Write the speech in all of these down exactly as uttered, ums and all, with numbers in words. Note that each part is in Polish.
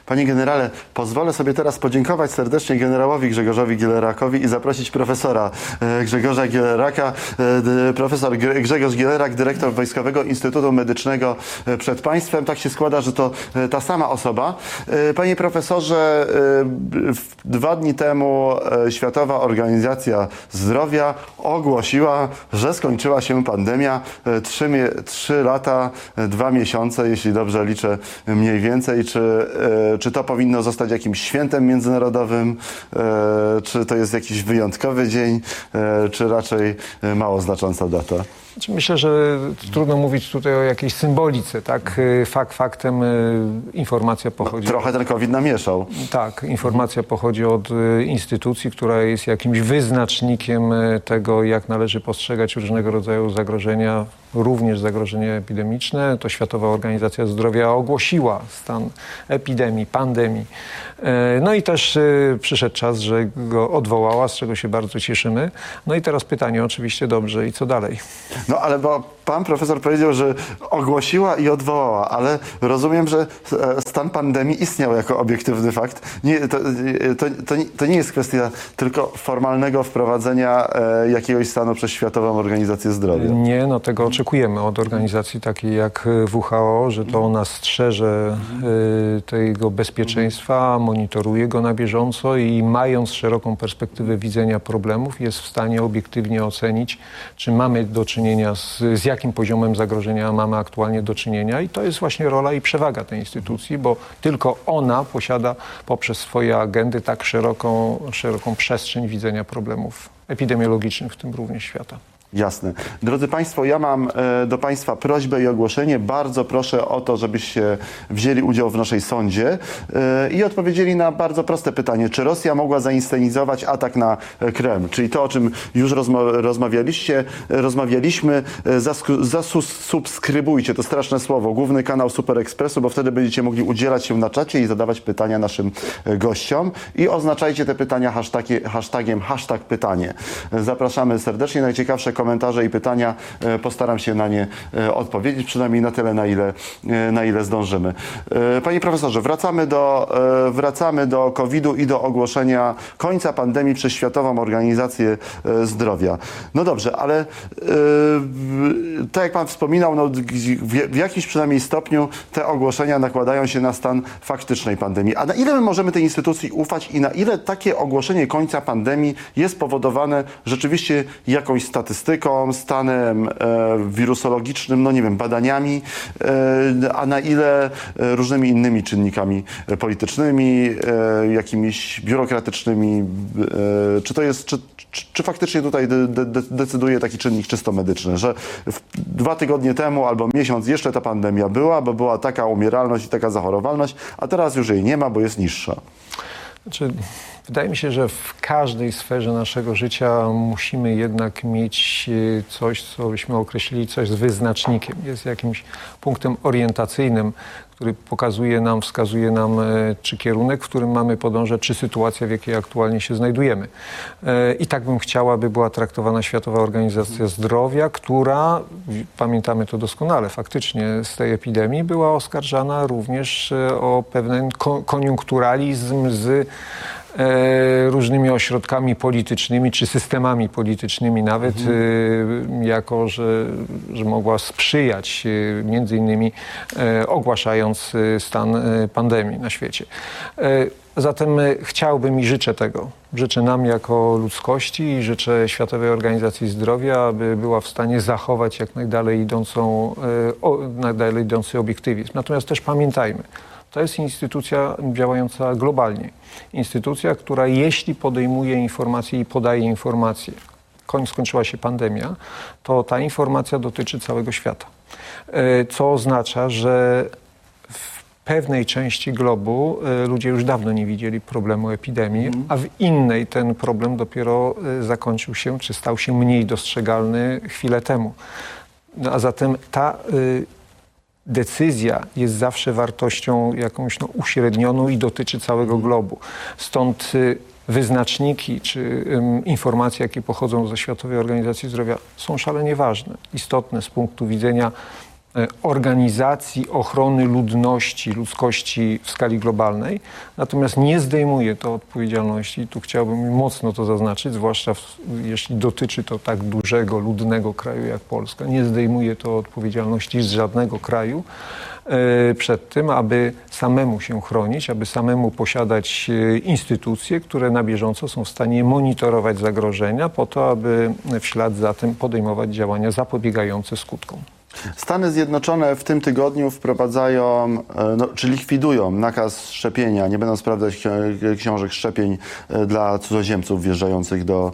Panie generale, pozwolę sobie teraz podziękować serdecznie generałowi Grzegorzowi Gielerakowi i zaprosić profesora Grzegorza Gieleraka. Profesor Grzegorz Gielerak, dyrektor Wojskowego Instytutu Medycznego przed państwem. Tak się składa, że to ta sama osoba. Panie profesorze, dwa dni temu Światowa Organizacja Zdrowia ogłosiła, że skończyła się pandemia. Trzy, trzy lata, dwa miesiące, jeśli dobrze liczę, mniej więcej. Czy, czy to powinno zostać jakimś świętem międzynarodowym? Czy to jest jakiś wyjątkowy dzień? Czy raczej mało znacząca data? Myślę, że trudno mówić tutaj o jakiejś symbolice, tak? Fakt faktem informacja pochodzi... No, trochę ten COVID namieszał. Tak, informacja pochodzi od instytucji, która jest jakimś wyznacznikiem tego, jak należy postrzegać różnego rodzaju zagrożenia, również zagrożenie epidemiczne. To Światowa Organizacja Zdrowia ogłosiła stan epidemii, pandemii. No i też przyszedł czas, że go odwołała, z czego się bardzo cieszymy. No i teraz pytanie oczywiście, dobrze, i co dalej? No ale bo pan profesor powiedział, że ogłosiła i odwołała, ale rozumiem, że stan pandemii istniał jako obiektywny fakt. Nie, to, to, to, to nie jest kwestia tylko formalnego wprowadzenia jakiegoś stanu przez Światową Organizację Zdrowia. Nie, no tego oczekujemy od organizacji takiej jak W H O, że to ona strzeże y, tego bezpieczeństwa, monitoruje go na bieżąco i mając szeroką perspektywę widzenia problemów jest w stanie obiektywnie ocenić, czy mamy do czynienia z, z jakim poziomem zagrożenia mamy aktualnie do czynienia i to jest właśnie rola i przewaga tej instytucji, bo tylko ona posiada poprzez swoje agendy tak szeroką, szeroką przestrzeń widzenia problemów epidemiologicznych, w tym również świata. Jasne. Drodzy Państwo, ja mam do Państwa prośbę i ogłoszenie. Bardzo proszę o to, żebyście wzięli udział w naszej sądzie i odpowiedzieli na bardzo proste pytanie. Czy Rosja mogła zainscenizować atak na Kreml? Czyli to, o czym już rozma rozmawialiście, rozmawialiśmy. Zasubskrybujcie, to straszne słowo, główny kanał Super Expressu, bo wtedy będziecie mogli udzielać się na czacie i zadawać pytania naszym gościom. I oznaczajcie te pytania hashtagiem, hashtagiem hashtag pytanie. Zapraszamy serdecznie. Najciekawsze komentarze i pytania, postaram się na nie odpowiedzieć, przynajmniej na tyle, na ile, na ile zdążymy. Panie profesorze, wracamy do, wracamy do kowida i do ogłoszenia końca pandemii przez Światową Organizację Zdrowia. No dobrze, ale tak jak pan wspominał, no, w jakimś przynajmniej stopniu te ogłoszenia nakładają się na stan faktycznej pandemii. A na ile my możemy tej instytucji ufać i na ile takie ogłoszenie końca pandemii jest powodowane rzeczywiście jakąś statystyką, stanem e, wirusologicznym, no nie wiem, badaniami, e, a na ile różnymi innymi czynnikami politycznymi, e, jakimiś biurokratycznymi, e, czy to jest, czy, czy, czy faktycznie tutaj de, de, decyduje taki czynnik czysto medyczny, że w, dwa tygodnie temu albo miesiąc jeszcze ta pandemia była, bo była taka umieralność i taka zachorowalność, a teraz już jej nie ma, bo jest niższa. Znaczy, wydaje mi się, że w każdej sferze naszego życia musimy jednak mieć coś, co byśmy określili, coś z wyznacznikiem. Jest jakimś punktem orientacyjnym, który pokazuje nam, wskazuje nam, czy kierunek, w którym mamy podążać, czy sytuacja, w jakiej aktualnie się znajdujemy. I tak bym chciała, by była traktowana Światowa Organizacja Zdrowia, która, pamiętamy to doskonale, faktycznie z tej epidemii była oskarżana również o pewien koniunkturalizm z E, różnymi ośrodkami politycznymi, czy systemami politycznymi nawet, mhm. e, jako, że, że mogła sprzyjać e, między innymi e, ogłaszając e, stan e, pandemii na świecie. E, Zatem chciałbym i życzę tego. Życzę nam jako ludzkości i życzę Światowej Organizacji Zdrowia, aby była w stanie zachować jak najdalej idącą, e, o, najdalej idący obiektywizm. Natomiast też pamiętajmy, to jest instytucja działająca globalnie. Instytucja, która jeśli podejmuje informacje i podaje informacje, koń skończyła się pandemia, to ta informacja dotyczy całego świata. Co oznacza, że w pewnej części globu ludzie już dawno nie widzieli problemu epidemii, mm. a w innej ten problem dopiero zakończył się, czy stał się mniej dostrzegalny chwilę temu. No, a zatem ta decyzja jest zawsze wartością jakąś no, uśrednioną i dotyczy całego globu. Stąd y, wyznaczniki czy y, informacje, jakie pochodzą ze Światowej Organizacji Zdrowia, są szalenie ważne, istotne z punktu widzenia organizacji ochrony ludności, ludzkości w skali globalnej, natomiast nie zdejmuje to odpowiedzialności. Tu chciałbym mocno to zaznaczyć, zwłaszcza w, jeśli dotyczy to tak dużego, ludnego kraju jak Polska. Nie zdejmuje to odpowiedzialności z żadnego kraju e, przed tym, aby samemu się chronić, aby samemu posiadać e, instytucje, które na bieżąco są w stanie monitorować zagrożenia po to, aby w ślad za tym podejmować działania zapobiegające skutkom. Stany Zjednoczone w tym tygodniu wprowadzają, no, czy likwidują nakaz szczepienia, nie będą sprawdzać książek szczepień dla cudzoziemców wjeżdżających do,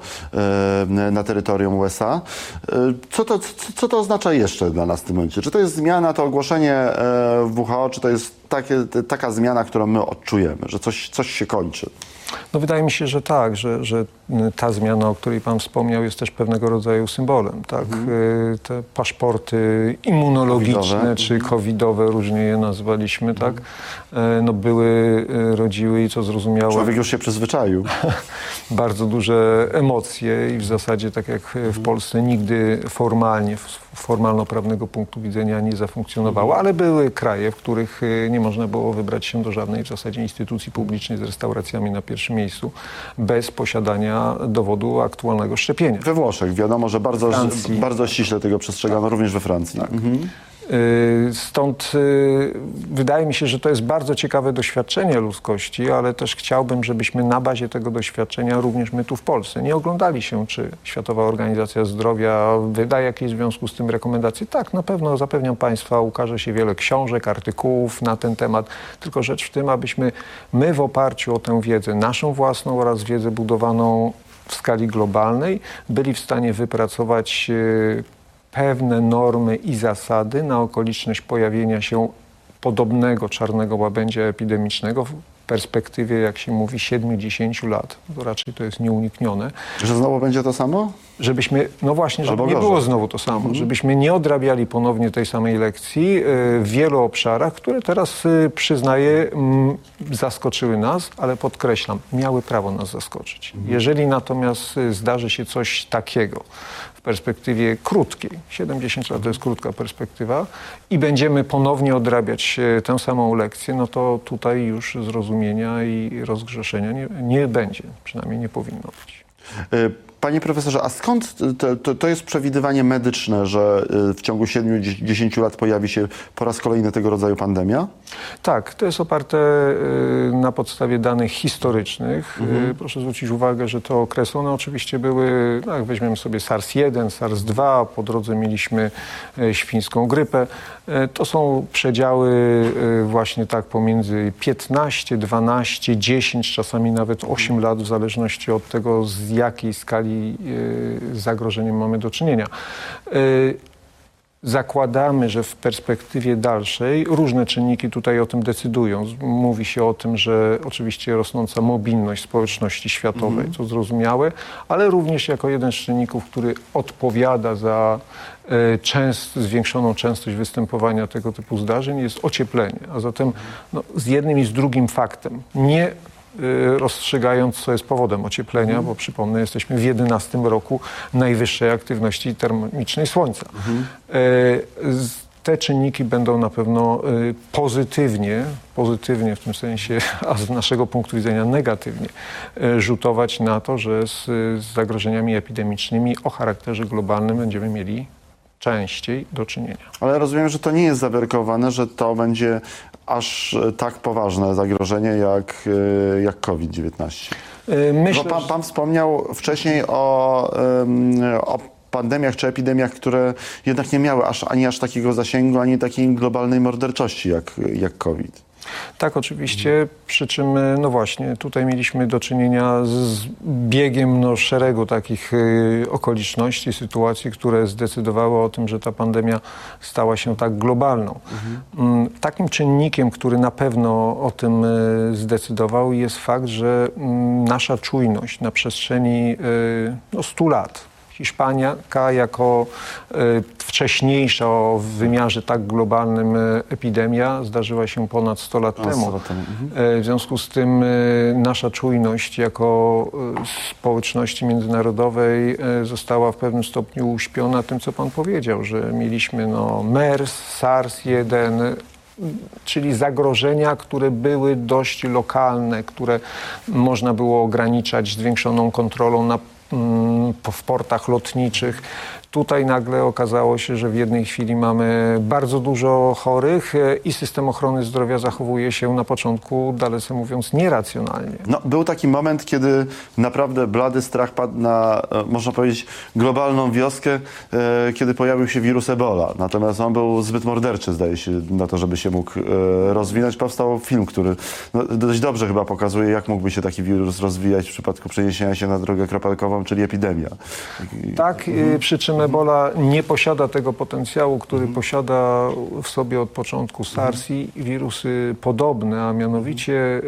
na terytorium U S A. Co to, co to oznacza jeszcze dla nas w tym momencie? Czy to jest zmiana, to ogłoszenie W H O, czy to jest takie, taka zmiana, którą my odczujemy, że coś, coś się kończy? No wydaje mi się, że tak, że, że ta zmiana, o której Pan wspomniał, jest też pewnego rodzaju symbolem. Tak? Mhm. Te paszporty immunologiczne covidowe. czy covidowe, różnie je nazwaliśmy, mhm. tak? No były, rodziły i co zrozumiałe... Człowiek już się przyzwyczaił. bardzo duże emocje i w zasadzie, tak jak w Polsce, nigdy formalnie, z formalno-prawnego punktu widzenia nie zafunkcjonowało, mhm. ale były kraje, w których nie można było wybrać się do żadnej w zasadzie instytucji publicznej z restauracjami na pierwszym miejscu bez posiadania dowodu aktualnego szczepienia. We Włoszech wiadomo, że bardzo, bardzo ściśle tego przestrzegano, tak. również we Francji. Tak. Mhm. Stąd wydaje mi się, że to jest bardzo ciekawe doświadczenie ludzkości, ale też chciałbym, żebyśmy na bazie tego doświadczenia również my tu w Polsce nie oglądali się, czy Światowa Organizacja Zdrowia wyda jakieś w związku z tym rekomendacje. Tak, na pewno zapewniam Państwa, ukaże się wiele książek, artykułów na ten temat, tylko rzecz w tym, abyśmy my w oparciu o tę wiedzę, naszą własną oraz wiedzę budowaną w skali globalnej, byli w stanie wypracować pewne normy i zasady na okoliczność pojawienia się podobnego czarnego łabędzia epidemicznego w perspektywie, jak się mówi, siedmiu do dziesięciu lat. To raczej to jest nieuniknione. Że znowu będzie to samo? Żebyśmy, no właśnie, żeby Albo nie gorzej. było znowu to samo, mhm. żebyśmy nie odrabiali ponownie tej samej lekcji w wielu obszarach, które teraz, przyznaję, zaskoczyły nas, ale podkreślam, miały prawo nas zaskoczyć. Mhm. Jeżeli natomiast zdarzy się coś takiego w perspektywie krótkiej, siedemdziesiąt lat to jest krótka perspektywa, i będziemy ponownie odrabiać tę samą lekcję, no to tutaj już zrozumienia i rozgrzeszenia nie, nie będzie, przynajmniej nie powinno być. Y Panie profesorze, a skąd to, to, to jest przewidywanie medyczne, że w ciągu siedmiu do dziesięciu lat pojawi się po raz kolejny tego rodzaju pandemia? Tak, to jest oparte na podstawie danych historycznych. Mhm. Proszę zwrócić uwagę, że te okresy, one oczywiście były, no jak weźmiemy sobie SARS jeden, SARS dwa, po drodze mieliśmy świńską grypę. To są przedziały właśnie tak pomiędzy piętnaście, dwanaście, dziesięć, czasami nawet osiem lat, w zależności od tego, z jakiej skali z zagrożeniem mamy do czynienia. Zakładamy, że w perspektywie dalszej różne czynniki tutaj o tym decydują. Mówi się o tym, że oczywiście rosnąca mobilność społeczności światowej, to zrozumiałe, ale również jako jeden z czynników, który odpowiada za częst, zwiększoną częstość występowania tego typu zdarzeń, jest ocieplenie. A zatem no, z jednym i z drugim faktem, nie rozstrzygając, co jest powodem ocieplenia, mhm. bo przypomnę, jesteśmy w jedenastym roku najwyższej aktywności termicznej Słońca. Mhm. Te czynniki będą na pewno pozytywnie, pozytywnie w tym sensie, a z naszego punktu widzenia negatywnie, rzutować na to, że z, z zagrożeniami epidemicznymi o charakterze globalnym będziemy mieli częściej do czynienia. Ale rozumiem, że to nie jest zawierkowane, że to będzie aż tak poważne zagrożenie jak, jak COVID dziewiętnaście. Myślę, Bo pan, pan wspomniał wcześniej o, o pandemiach czy epidemiach, które jednak nie miały aż, ani aż takiego zasięgu, ani takiej globalnej morderczości jak, jak COVID. Tak, oczywiście, przy czym, no właśnie, tutaj mieliśmy do czynienia z biegiem no, szeregu takich y, okoliczności, sytuacji, które zdecydowały o tym, że ta pandemia stała się tak globalną. Mhm. Y, takim czynnikiem, który na pewno o tym y, zdecydował, jest fakt, że y, nasza czujność na przestrzeni y, no, stu lat, Hiszpania jako e, wcześniejsza o wymiarze tak globalnym e, epidemia zdarzyła się ponad sto lat Ponad temu. sto lat temu. Mhm. E, w związku z tym e, nasza czujność jako e, społeczności międzynarodowej e, została w pewnym stopniu uśpiona tym, co pan powiedział, że mieliśmy no, MERS, SARS jeden, czyli zagrożenia, które były dość lokalne, które można było ograniczać zwiększoną kontrolą na, mm, w portach lotniczych. Tutaj nagle okazało się, że w jednej chwili mamy bardzo dużo chorych i system ochrony zdrowia zachowuje się na początku, dalece mówiąc, nieracjonalnie. No, był taki moment, kiedy naprawdę blady strach padł na, e, można powiedzieć, globalną wioskę, e, kiedy pojawił się wirus Ebola. Natomiast on był zbyt morderczy, zdaje się, na to, żeby się mógł e, rozwinąć. Powstał film, który no, dość dobrze chyba pokazuje, jak mógłby się taki wirus rozwijać w przypadku przeniesienia się na drogę kropelkową, czyli epidemia. Tak, mhm. przy czym Ebola nie posiada tego potencjału, który mhm. posiada w sobie od początku SARS i wirusy podobne, a mianowicie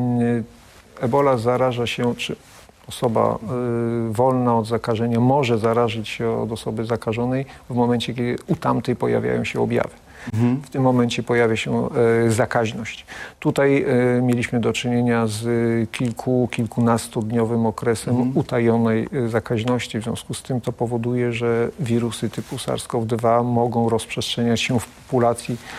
Ebola zaraża się, czy osoba y, wolna od zakażenia może zarazić się od osoby zakażonej w momencie, kiedy u tamtej pojawiają się objawy. Mhm. W tym momencie pojawia się e, zakaźność. Tutaj e, mieliśmy do czynienia z kilku, kilkunastodniowym okresem mhm. utajonej e, zakaźności. W związku z tym to powoduje, że wirusy typu SARS-CoV dwa mogą rozprzestrzeniać się w populacji e,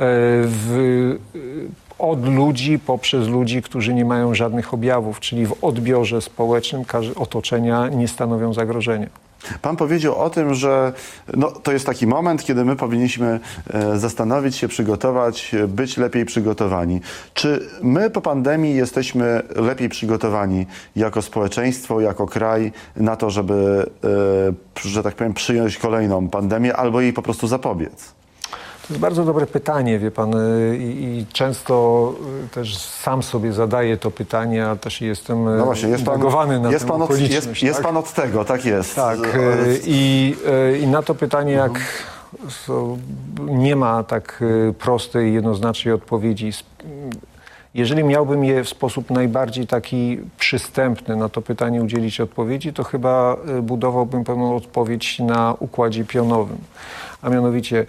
w, e, od ludzi poprzez ludzi, którzy nie mają żadnych objawów, czyli w odbiorze społecznym otoczenia nie stanowią zagrożenia. Pan powiedział o tym, że no, to jest taki moment, kiedy my powinniśmy e, zastanowić się, przygotować, być lepiej przygotowani. Czy my po pandemii jesteśmy lepiej przygotowani jako społeczeństwo, jako kraj na to, żeby, e, że tak powiem, przyjąć kolejną pandemię albo jej po prostu zapobiec? To jest bardzo dobre pytanie, wie pan, i, i często też sam sobie zadaję to pytanie, ale też jestem no właśnie, jest pan, na jest tę pan od, okoliczność. jest, tak? jest pan od tego, tak jest. Tak, i, i na to pytanie, jak so, nie ma tak prostej, jednoznacznej odpowiedzi. Jeżeli miałbym je w sposób najbardziej taki przystępny na to pytanie udzielić odpowiedzi, to chyba budowałbym pewną odpowiedź na układzie pionowym, a mianowicie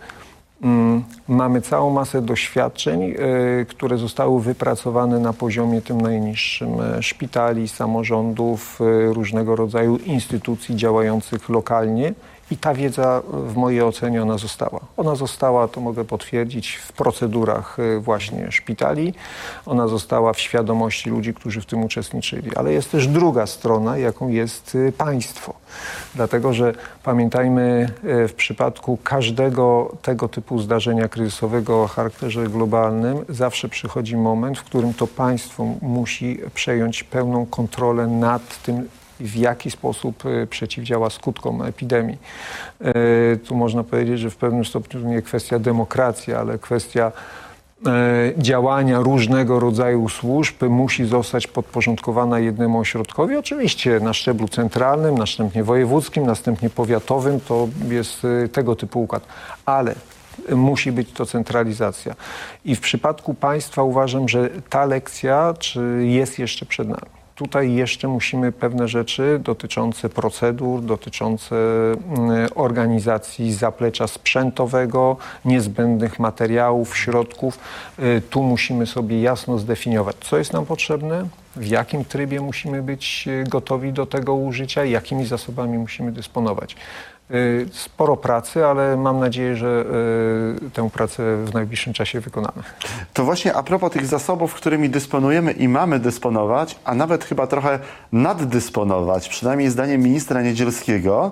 mamy całą masę doświadczeń, które zostały wypracowane na poziomie tym najniższym szpitali, samorządów, różnego rodzaju instytucji działających lokalnie i ta wiedza w mojej ocenie ona została. Ona została, to mogę potwierdzić, w procedurach właśnie szpitali, ona została w świadomości ludzi, którzy w tym uczestniczyli, ale jest też druga strona, jaką jest państwo. Dlatego, że pamiętajmy, w przypadku każdego tego typu zdarzenia kryzysowego o charakterze globalnym zawsze przychodzi moment, w którym to państwo musi przejąć pełną kontrolę nad tym, w jaki sposób przeciwdziała skutkom epidemii. Tu można powiedzieć, że w pewnym stopniu to nie kwestia demokracji, ale kwestia działania różnego rodzaju służb musi zostać podporządkowana jednemu ośrodkowi. Oczywiście na szczeblu centralnym, następnie wojewódzkim, następnie powiatowym, to jest tego typu układ. Ale musi być to centralizacja. I w przypadku państwa uważam, że ta lekcja czy jest jeszcze przed nami. Tutaj jeszcze musimy pewne rzeczy dotyczące procedur, dotyczące organizacji zaplecza sprzętowego, niezbędnych materiałów, środków. Tu musimy sobie jasno zdefiniować, co jest nam potrzebne, w jakim trybie musimy być gotowi do tego użycia, jakimi zasobami musimy dysponować. Sporo pracy, ale mam nadzieję, że tę pracę w najbliższym czasie wykonamy. To właśnie a propos tych zasobów, którymi dysponujemy i mamy dysponować, a nawet chyba trochę naddysponować, przynajmniej zdaniem ministra Niedzielskiego,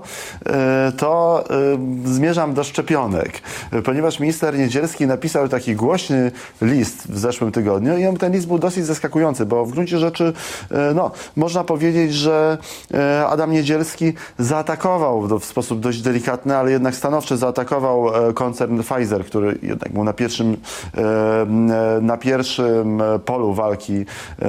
to zmierzam do szczepionek. Ponieważ minister Niedzielski napisał taki głośny list w zeszłym tygodniu i ten list był dosyć zaskakujący, bo w gruncie rzeczy no, można powiedzieć, że Adam Niedzielski zaatakował w sposób dość delikatny, ale jednak stanowczy zaatakował koncern Pfizer, który jednak był na pierwszym, na pierwszym polu walki,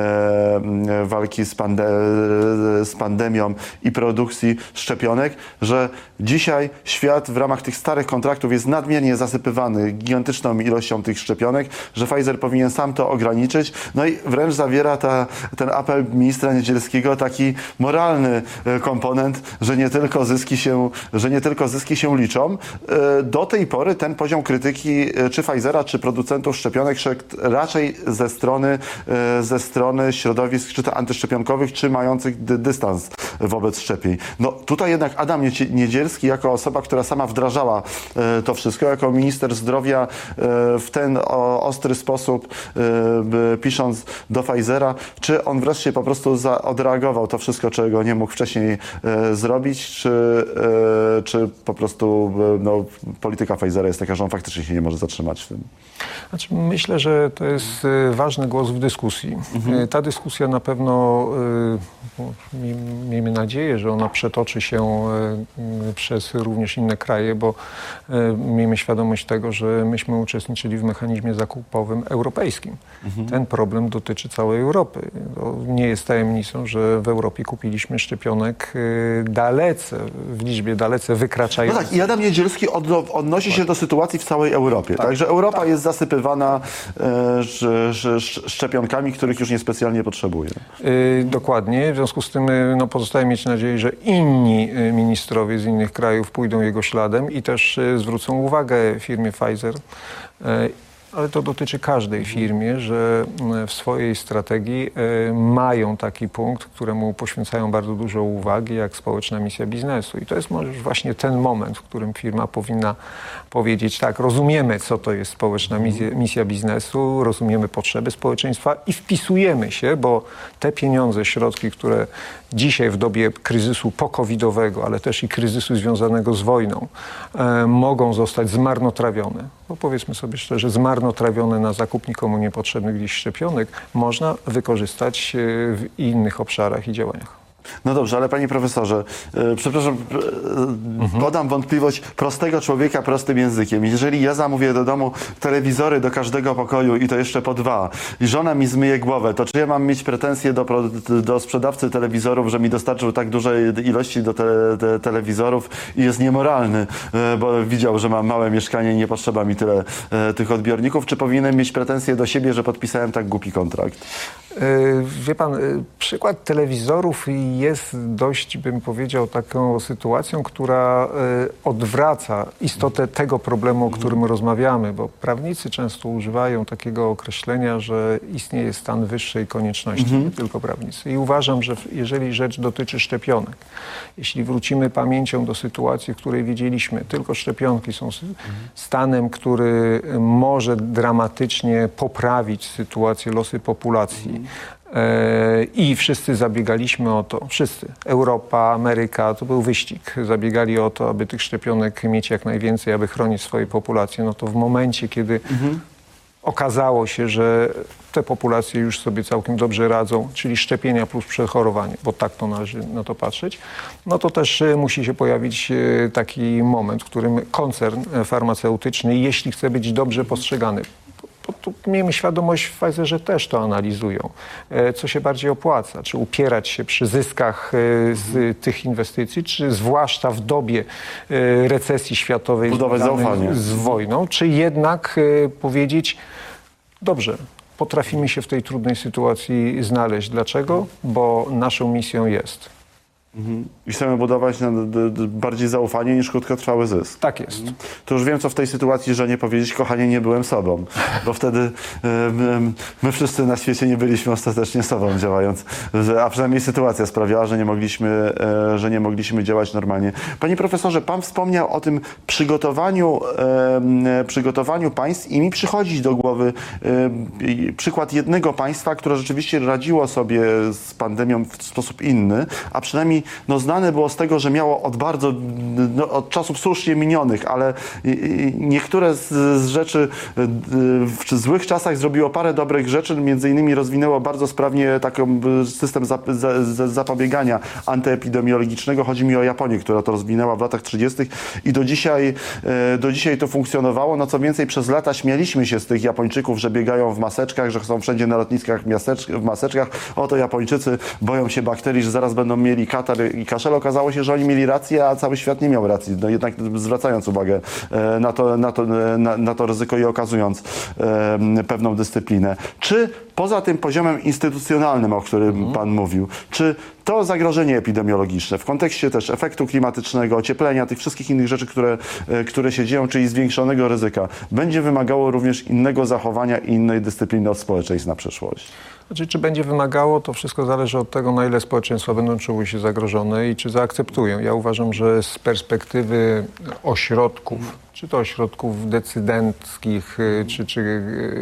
walki z, pande z pandemią i produkcji szczepionek, że dzisiaj świat w ramach tych starych kontraktów jest nadmiernie zasypywany gigantyczną ilością tych szczepionek, że Pfizer powinien sam to ograniczyć, no i wręcz zawiera ta ten apel ministra Niedzielskiego taki moralny komponent, że nie tylko zyski się, że nie tylko zyski się liczą. Do tej pory ten poziom krytyki czy Pfizera, czy producentów szczepionek szedł raczej ze strony, ze strony środowisk czy to antyszczepionkowych, czy mających dy, dystans wobec szczepień. No tutaj jednak Adam Niedzielski jako osoba, która sama wdrażała to wszystko, jako minister zdrowia w ten ostry sposób pisząc do Pfizera, czy on wreszcie po prostu za, odreagował to wszystko, czego nie mógł wcześniej zrobić, czy, czy po prostu no, polityka Pfizera jest taka, że on faktycznie się nie może zatrzymać w tym? Znaczy, myślę, że to jest ważny głos w dyskusji. Mhm. Ta dyskusja na pewno, miejmy nadzieję, że ona przetoczy się przez również inne kraje, bo miejmy świadomość tego, że myśmy uczestniczyli w mechanizmie zakupowym europejskim. Mhm. Ten problem dotyczy całej Europy. To nie jest tajemnicą, że w Europie kupiliśmy szczepionek dalece, w liczbie dalece wykraczającej. No tak, i Adam Niedzielski od, odnosi się do sytuacji w całej Europie. Tak. Także Europa tak. jest zasypywana e, sz, sz, szczepionkami, których już niespecjalnie potrzebuje. Yy, dokładnie. W związku z tym no, pozostaje mieć nadzieję, że inni ministrowie z innych krajów pójdą jego śladem i też y, zwrócą uwagę firmie Pfizer. Y, ale to dotyczy każdej firmie, że w swojej strategii mają taki punkt, któremu poświęcają bardzo dużo uwagi, jak społeczna misja biznesu. I to jest może właśnie ten moment, w którym firma powinna powiedzieć, tak, rozumiemy, co to jest społeczna misja, misja biznesu, rozumiemy potrzeby społeczeństwa i wpisujemy się, bo te pieniądze, środki, które dzisiaj w dobie kryzysu po-covidowego, ale też i kryzysu związanego z wojną, e, mogą zostać zmarnotrawione. Bo powiedzmy sobie szczerze, zmarnotrawione na zakup nikomu niepotrzebnych dziś szczepionek można wykorzystać w innych obszarach i działaniach. No dobrze, ale panie profesorze, e, przepraszam, e, podam wątpliwość prostego człowieka prostym językiem. Jeżeli ja zamówię do domu telewizory do każdego pokoju i to jeszcze po dwa i żona mi zmyje głowę, to czy ja mam mieć pretensje do, do sprzedawcy telewizorów, że mi dostarczył tak dużej ilości do te, te telewizorów i jest niemoralny, e, bo widział, że mam małe mieszkanie i nie potrzeba mi tyle e, tych odbiorników, czy powinienem mieć pretensje do siebie, że podpisałem tak głupi kontrakt? Wie pan, przykład telewizorów jest dość, bym powiedział, taką sytuacją, która odwraca istotę tego problemu, o którym rozmawiamy, bo prawnicy często używają takiego określenia, że istnieje stan wyższej konieczności, mhm. nie tylko prawnicy. I uważam, że jeżeli rzecz dotyczy szczepionek, jeśli wrócimy pamięcią do sytuacji, w której wiedzieliśmy, tylko szczepionki są stanem, który może dramatycznie poprawić sytuację, losy populacji, i wszyscy zabiegaliśmy o to, wszyscy, Europa, Ameryka, to był wyścig. Zabiegali o to, aby tych szczepionek mieć jak najwięcej, aby chronić swoje populacje. No to w momencie, kiedy mhm. okazało się, że te populacje już sobie całkiem dobrze radzą, czyli szczepienia plus przechorowanie, bo tak to należy na to patrzeć, no to też musi się pojawić taki moment, w którym koncern farmaceutyczny, jeśli chce być dobrze postrzegany, bo tu miejmy świadomość, w Pfizerze też to analizują. Co się bardziej opłaca? Czy upierać się przy zyskach z tych inwestycji, czy zwłaszcza w dobie recesji światowej budować zaufanie z wojną, czy jednak powiedzieć, dobrze, potrafimy się w tej trudnej sytuacji znaleźć. Dlaczego? Bo naszą misją jest. Mhm. I chcemy budować na, d, d, bardziej zaufanie niż krótkotrwały zysk. Tak jest. Mhm. To już wiem, co w tej sytuacji, że nie powiedzieć, kochanie, nie byłem sobą. Bo wtedy y, my, my wszyscy na świecie nie byliśmy ostatecznie sobą działając. A przynajmniej sytuacja sprawiała, że nie mogliśmy, y, że nie mogliśmy działać normalnie. Panie profesorze, pan wspomniał o tym przygotowaniu, y, przygotowaniu państw i mi przychodzi do głowy y, przykład jednego państwa, które rzeczywiście radziło sobie z pandemią w sposób inny, a przynajmniej no, znane było z tego, że miało od bardzo, no, od czasów słusznie minionych, ale niektóre z, z rzeczy w złych czasach zrobiło parę dobrych rzeczy, między innymi rozwinęło bardzo sprawnie taki system zap, za, za, zapobiegania antyepidemiologicznego. Chodzi mi o Japonię, która to rozwinęła w latach trzydziestych i do dzisiaj, do dzisiaj to funkcjonowało. No co więcej, przez lata śmialiśmy się z tych Japończyków, że biegają w maseczkach, że są wszędzie na lotniskach w maseczkach. Oto Japończycy boją się bakterii, że zaraz będą mieli katar i kaszel. Okazało się, że oni mieli rację, a cały świat nie miał racji. No jednak zwracając uwagę na to, na to, na, na to ryzyko i okazując e, pewną dyscyplinę. Czy poza tym poziomem instytucjonalnym, o którym mhm. Pan mówił, czy to zagrożenie epidemiologiczne w kontekście też efektu klimatycznego, ocieplenia, tych wszystkich innych rzeczy, które, które się dzieją, czyli zwiększonego ryzyka, będzie wymagało również innego zachowania i innej dyscypliny od społeczeństw na przyszłość? Znaczy, czy będzie wymagało, to wszystko zależy od tego, na ile społeczeństwa będą czuły się zagrożone i czy zaakceptują. Ja uważam, że z perspektywy ośrodków, czy to ośrodków decydenckich, czy, czy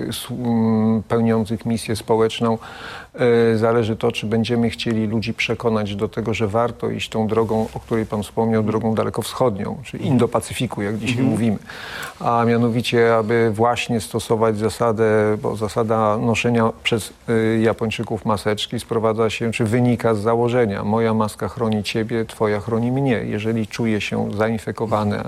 pełniących misję społeczną, zależy to, czy będziemy chcieli ludzi przekonać do tego, że warto iść tą drogą, o której Pan wspomniał, drogą dalekowschodnią, czyli Indo-Pacyfiku, jak dzisiaj mm. mówimy. A mianowicie, aby właśnie stosować zasadę, bo zasada noszenia przez Japończyków maseczki sprowadza się, czy wynika z założenia: moja maska chroni ciebie, twoja chroni mnie. Jeżeli czuję się zainfekowany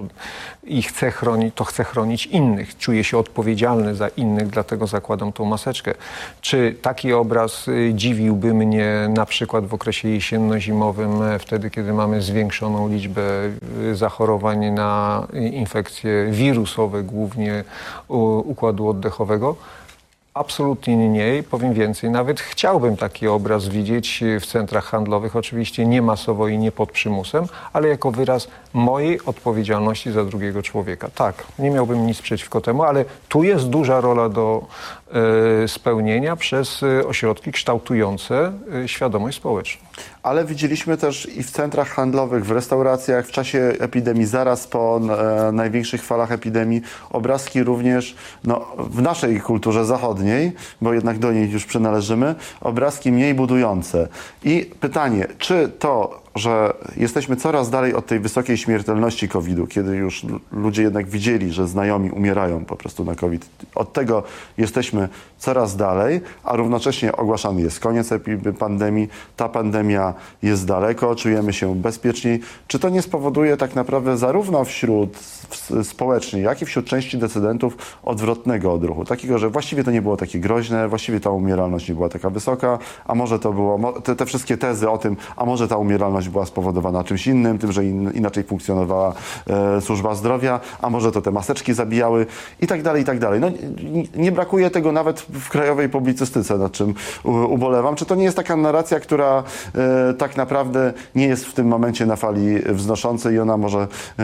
i chcę chronić, to chcę chronić innych. Czuję się odpowiedzialny za innych, dlatego zakładam tą maseczkę. Czy taki obraz dziwiłby mnie na przykład w okresie jesienno-zimowym, wtedy, kiedy mamy zwiększoną liczbę zachorowań na infekcje wirusowe, głównie układu oddechowego? Absolutnie nie. Powiem więcej, nawet chciałbym taki obraz widzieć w centrach handlowych, oczywiście nie masowo i nie pod przymusem, ale jako wyraz mojej odpowiedzialności za drugiego człowieka. Tak, nie miałbym nic przeciwko temu, ale tu jest duża rola do e, spełnienia przez ośrodki kształtujące e, świadomość społeczną. Ale widzieliśmy też i w centrach handlowych, w restauracjach w czasie epidemii, zaraz po e, największych falach epidemii, obrazki również no, w naszej kulturze zachodniej, bo jednak do niej już przynależymy, obrazki mniej budujące. I pytanie, czy to, że jesteśmy coraz dalej od tej wysokiej śmiertelności kowida, kiedy już ludzie jednak widzieli, że znajomi umierają po prostu na COVID. Od tego jesteśmy coraz dalej, a równocześnie ogłaszany jest koniec pandemii. Ta pandemia jest daleko, czujemy się bezpieczniej. Czy to nie spowoduje tak naprawdę zarówno wśród społecznie, jak i wśród części decydentów odwrotnego odruchu? Takiego, że właściwie to nie było takie groźne, właściwie ta umieralność nie była taka wysoka, a może to było, te, te wszystkie tezy o tym, a może ta umieralność była spowodowana czymś innym, tym, że in, inaczej funkcjonowała e, służba zdrowia, a może to te maseczki zabijały i tak dalej, i tak dalej. No, nie, nie brakuje tego nawet w krajowej publicystyce, nad czym u, ubolewam. Czy to nie jest taka narracja, która e, tak naprawdę nie jest w tym momencie na fali wznoszącej i ona może e,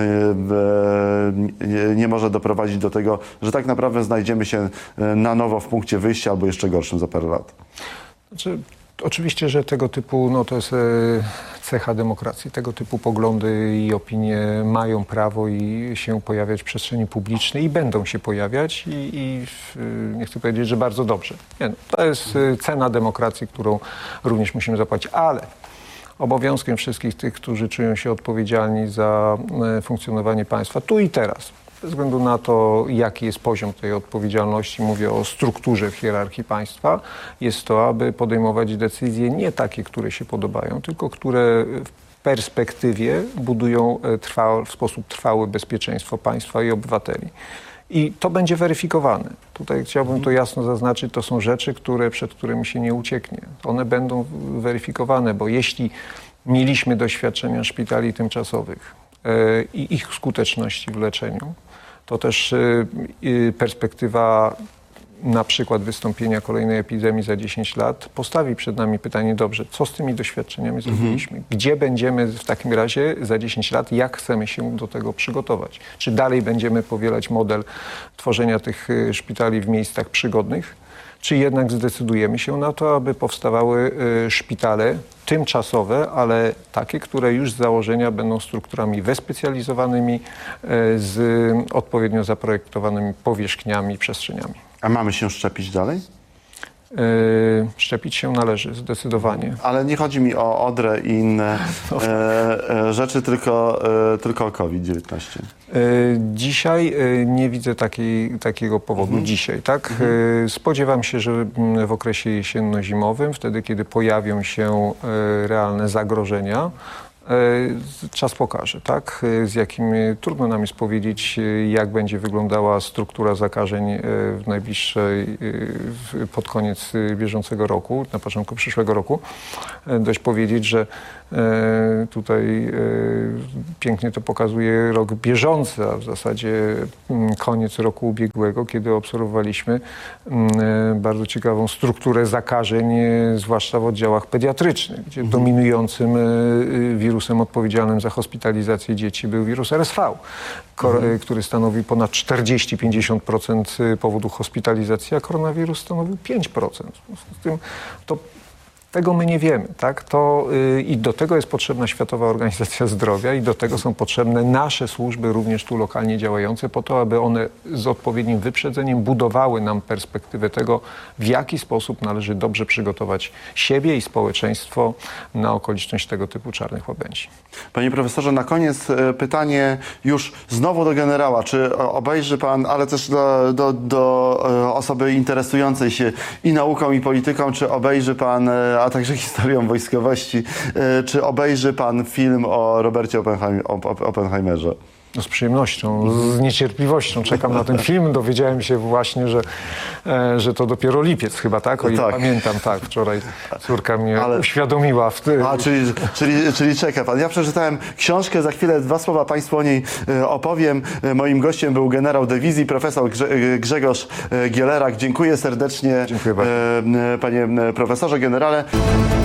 e, nie, nie może doprowadzić do tego, że tak naprawdę znajdziemy się na nowo w punkcie wyjścia albo jeszcze gorszym za parę lat? Znaczy, oczywiście, że tego typu, no to jest e, cecha demokracji. Tego typu poglądy i opinie mają prawo i się pojawiać w przestrzeni publicznej i będą się pojawiać i, i e, nie chcę powiedzieć, że bardzo dobrze. Nie, no, to jest e, cena demokracji, którą również musimy zapłacić, ale obowiązkiem wszystkich tych, którzy czują się odpowiedzialni za e, funkcjonowanie państwa tu i teraz, bez względu na to, jaki jest poziom tej odpowiedzialności, mówię o strukturze w hierarchii państwa, jest to, aby podejmować decyzje nie takie, które się podobają, tylko które w perspektywie budują trwa, w sposób trwały bezpieczeństwo państwa i obywateli. I to będzie weryfikowane. Tutaj chciałbym to jasno zaznaczyć, to są rzeczy, które, przed którymi się nie ucieknie. One będą weryfikowane, bo jeśli mieliśmy doświadczenia szpitali tymczasowych i ich skuteczności w leczeniu, to też perspektywa na przykład wystąpienia kolejnej epidemii za dziesięć lat postawi przed nami pytanie, dobrze, co z tymi doświadczeniami zrobiliśmy? Mhm. Gdzie będziemy w takim razie za dziesięć lat? Jak chcemy się do tego przygotować? Czy dalej będziemy powielać model tworzenia tych szpitali w miejscach przygodnych? Czy jednak zdecydujemy się na to, aby powstawały y, szpitale tymczasowe, ale takie, które już z założenia będą strukturami wyspecjalizowanymi, y, z odpowiednio zaprojektowanymi powierzchniami, przestrzeniami. A mamy się szczepić dalej? Yy, szczepić się należy, zdecydowanie. Ale nie chodzi mi o odrę i inne e, e, rzeczy, tylko, e, tylko o COVID dziewiętnaście. Yy, dzisiaj yy, nie widzę takiej, takiego powodu. Mhm. Dzisiaj, tak? Mhm. Yy, spodziewam się, że w okresie jesienno-zimowym, wtedy, kiedy pojawią się yy, realne zagrożenia, czas pokaże, tak? Z jakimi trudno nam jest powiedzieć, jak będzie wyglądała struktura zakażeń w najbliższej, pod koniec bieżącego roku, na początku przyszłego roku. Dość powiedzieć, że E, tutaj e, pięknie to pokazuje rok bieżący, a w zasadzie m, koniec roku ubiegłego, kiedy obserwowaliśmy m, e, bardzo ciekawą strukturę zakażeń, e, zwłaszcza w oddziałach pediatrycznych, gdzie Mhm. dominującym dominującym e, wirusem odpowiedzialnym za hospitalizację dzieci był wirus R S V, kor- Mhm. który stanowi ponad czterdzieści do pięćdziesięciu procent powodów hospitalizacji, a koronawirus stanowił pięć procent. W związku z tym to tego my nie wiemy, tak? To, yy, i do tego jest potrzebna Światowa Organizacja Zdrowia i do tego są potrzebne nasze służby, również tu lokalnie działające, po to, aby one z odpowiednim wyprzedzeniem budowały nam perspektywę tego, w jaki sposób należy dobrze przygotować siebie i społeczeństwo na okoliczność tego typu czarnych łabędzi. Panie profesorze, na koniec e, pytanie już znowu do generała. Czy o- obejrzy pan, ale też do, do, do e, osoby interesującej się i nauką, i polityką, czy obejrzy pan, e, a także historią wojskowości, e, czy obejrzy pan film o Robercie Oppenheim, Op- Oppenheimerze? No z przyjemnością, z niecierpliwością czekam na ten film. Dowiedziałem się właśnie, że, e, że to dopiero lipiec chyba, tak? O ile Tak. pamiętam, tak. Wczoraj córka mnie Ale- uświadomiła. W ty... A, czyli, czyli, czyli czeka pan. Ja przeczytałem książkę, za chwilę dwa słowa państwu o niej e, opowiem. E, Moim gościem był generał dywizji, profesor Grze- e, Grzegorz e, Gielerak. Dziękuję serdecznie, Dziękuję bardzo. e, e, panie e, profesorze, generale.